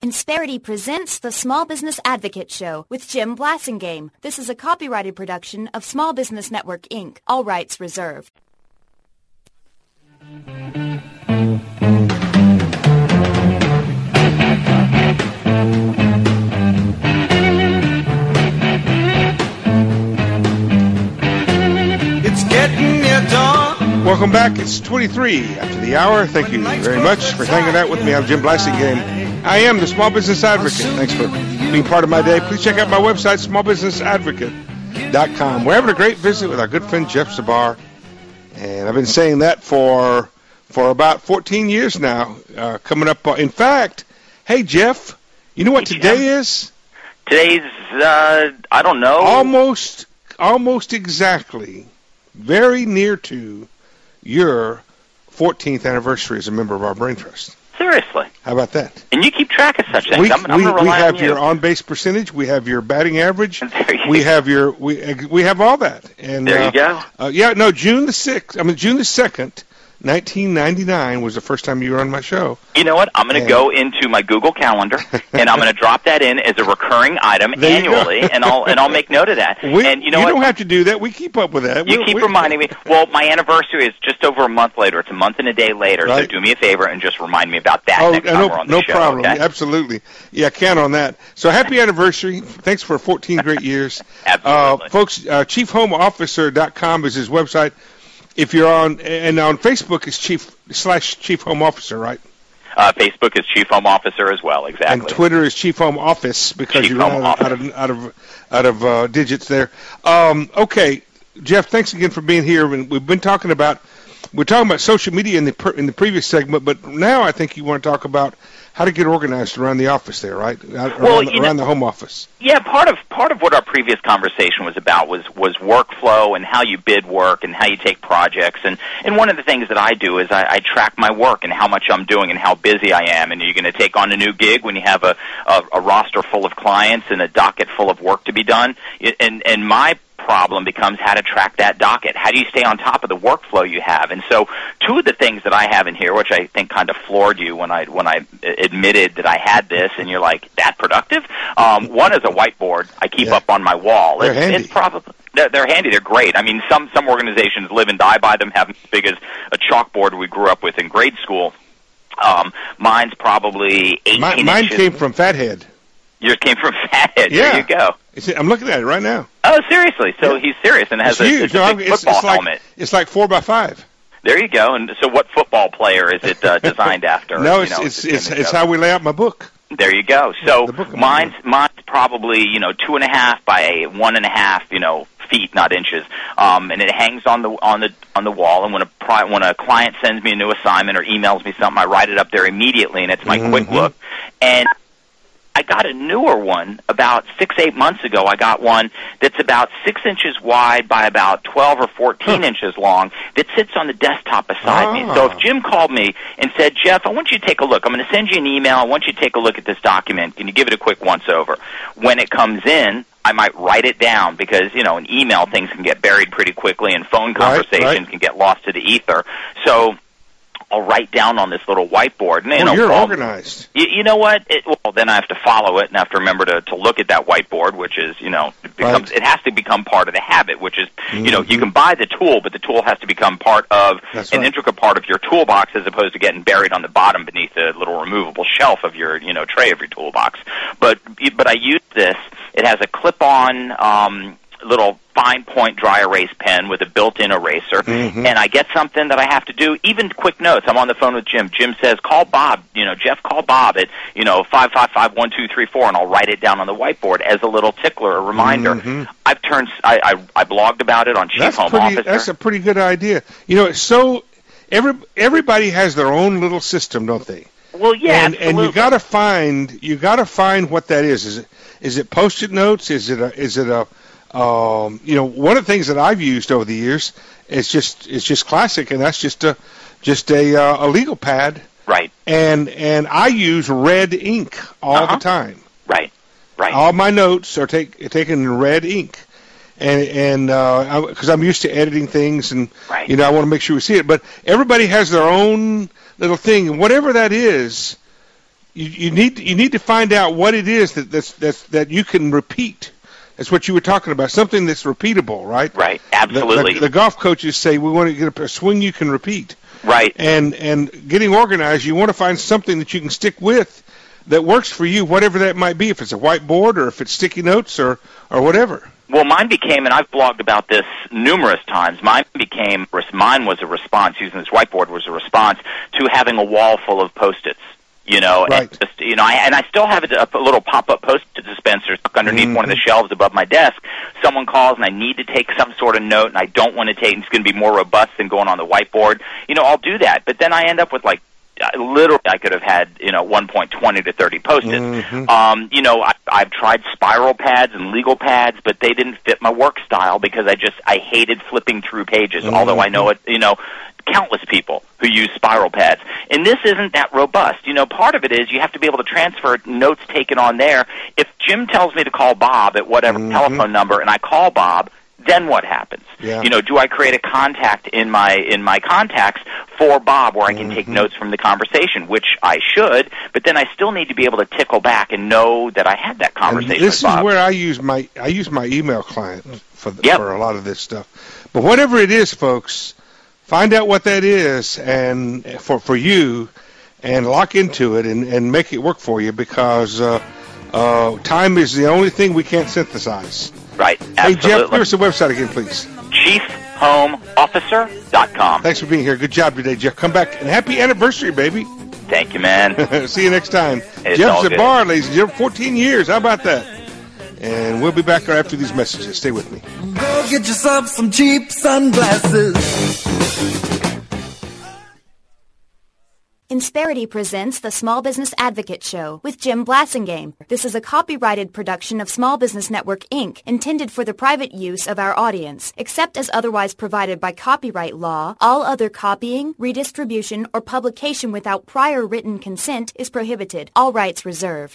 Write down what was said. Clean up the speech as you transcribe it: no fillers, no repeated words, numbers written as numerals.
Insperity presents the Small Business Advocate Show with Jim Blasingame. This is a copyrighted production of Small Business Network, Inc. All rights reserved. It's getting near dawn. Welcome back. It's 23 after the hour. Thank you very much for hanging out with me. I'm Jim Blasingame. I am the Small Business Advocate. Thanks for being part of my day. Please check out my website, smallbusinessadvocate.com. We're having a great visit with our good friend Jeff Zabar, and I've been saying that for about 14 years now. Coming up, in fact, hey Jeff, you know what today is? Today's I don't know. Almost exactly, very near to your 14th anniversary as a member of our Brain Trust. Seriously. How about that? And you keep track of such things. We I'm gonna rely have on you. your on-base percentage. We have your batting average. We have we have all that. And there you go. June the 2nd, 1999 was the first time you were on my show. You know what? I'm going to go into my Google Calendar and I'm going to drop that in as a recurring item annually, and I'll make note of that. And you know what? You don't have to do that. We keep up with that. You keep reminding me. Well, my anniversary is just over a month later. It's a month and a day later. Right. So do me a favor and just remind me about that next time we're on the show. No problem. Okay? Absolutely. Yeah, count on that. So happy anniversary. Thanks for 14 great years. Absolutely. Folks, chiefhomeofficer.com is his website. If you're on Facebook, it's Chief Home Officer, right? Facebook is Chief Home Officer as well, exactly. And Twitter is Chief Home Office because you ran out of digits there. Okay, Jeff, thanks again for being here. And we're talking about social media in the previous segment, but now I think you want to talk about how to get organized around the office there, right? Around the home office. Yeah, part of what our previous conversation was about was workflow and how you bid work and how you take projects. And one of the things that I do is I track my work and how much I'm doing and how busy I am. And you're going to take on a new gig when you have a roster full of clients and a docket full of work to be done. And my problem becomes how to track that docket. How do you stay on top of the workflow you have? And so two of the things that I have in here, which I think kind of floored you when I admitted that I had this, and you're like, that productive? One is a whiteboard I keep up on my wall. They're handy. It's probably they're handy. They're great. I mean, some organizations live and die by them, have as big as a chalkboard we grew up with in grade school. Mine's probably 18 inches. Mine came from Fathead. Yours came from Fathead. Yeah. There you go. I'm looking at it right now. Oh, seriously? So he's serious and has a big football helmet. It's like 4x5. There you go. And so what football player is it designed after? No, it's how we lay out my book. There you go. So mine's probably 2.5 by 1.5 feet, not inches, and it hangs on the wall. And when a client sends me a new assignment or emails me something, I write it up there immediately, and it's my quick look. And I got a newer one about 6-8 months ago. I got one that's about 6 inches wide by about 12 or 14 inches long that sits on the desktop beside me. So if Jim called me and said, Jeff, I want you to take a look. I'm going to send you an email. I want you to take a look at this document. Can you give it a quick once-over? When it comes in, I might write it down because, an email, things can get buried pretty quickly, and phone conversations can get lost to the ether. So I'll write down on this little whiteboard. And, you're organized. You know what? Then I have to follow it, and I have to remember to look at that whiteboard, which is, it has to become part of the habit, which is, you can buy the tool, but the tool has to become part of integral part of your toolbox as opposed to getting buried on the bottom beneath the little removable shelf of your, tray of your toolbox. But I use this. It has a clip-on little fine point dry erase pen with a built-in eraser, and I get something that I have to do, even quick notes. I'm on the phone with Jim. Jim says, call Bob, Jeff, call Bob at, 555-1234, and I'll write it down on the whiteboard as a little tickler, a reminder. I blogged about it on Chief Home Officer. That's a pretty good idea. So everybody has their own little system, don't they? Well, yeah, absolutely. And you got to find what that is. Is it Post-it notes? Is it a one of the things that I've used over the years is just classic, and that's just a legal pad. Right. And I use red ink all the time. Right. All my notes are taken in red ink, and because I'm used to editing things, and I want to make sure we see it. But everybody has their own little thing, and whatever that is, you need to find out what it is that you can repeat. That's what you were talking about, something that's repeatable, right? Right, absolutely. The golf coaches say we want to get a swing you can repeat. Right. And getting organized, you want to find something that you can stick with that works for you, whatever that might be, if it's a whiteboard or if it's sticky notes or whatever. Well, mine became, and I've blogged about this numerous times, mine was a response, using this whiteboard was a response to having a wall full of Post-its. Right. And just, I still have a little pop-up Post-it dispenser stuck underneath one of the shelves above my desk. Someone calls and I need to take some sort of note, and I don't want to take, it's going to be more robust than going on the whiteboard. I'll do that, but then I end up with literally I could have had 1.20 to 30 Post-its. I've tried spiral pads and legal pads, but they didn't fit my work style because I hated flipping through pages. Although I know it, countless people who use spiral pads. And this isn't that robust. Part of it is you have to be able to transfer notes taken on there. If Jim tells me to call Bob at whatever telephone number and I call Bob, then what happens? Yeah. Do I create a contact in my contacts for Bob where I can take notes from the conversation, which I should, but then I still need to be able to tickle back and know that I had that conversation and this with Bob. Is where I use my email client for a lot of this stuff. But whatever it is, folks, find out what that is and for you and lock into it and make it work for you because time is the only thing we can't synthesize. Right, absolutely. Hey, Jeff, give us the website again, please. ChiefHomeOfficer.com. Thanks for being here. Good job today, Jeff. Come back. And happy anniversary, baby. Thank you, man. See you next time. It's Jeff Zabar, ladies and gentlemen, 14 years. How about that? And we'll be back after these messages. Stay with me. Go get yourself some cheap sunglasses. Insperity presents the Small Business Advocate Show with Jim Blasingame. This is a copyrighted production of Small Business Network, Inc., intended for the private use of our audience. Except as otherwise provided by copyright law, all other copying, redistribution, or publication without prior written consent is prohibited. All rights reserved.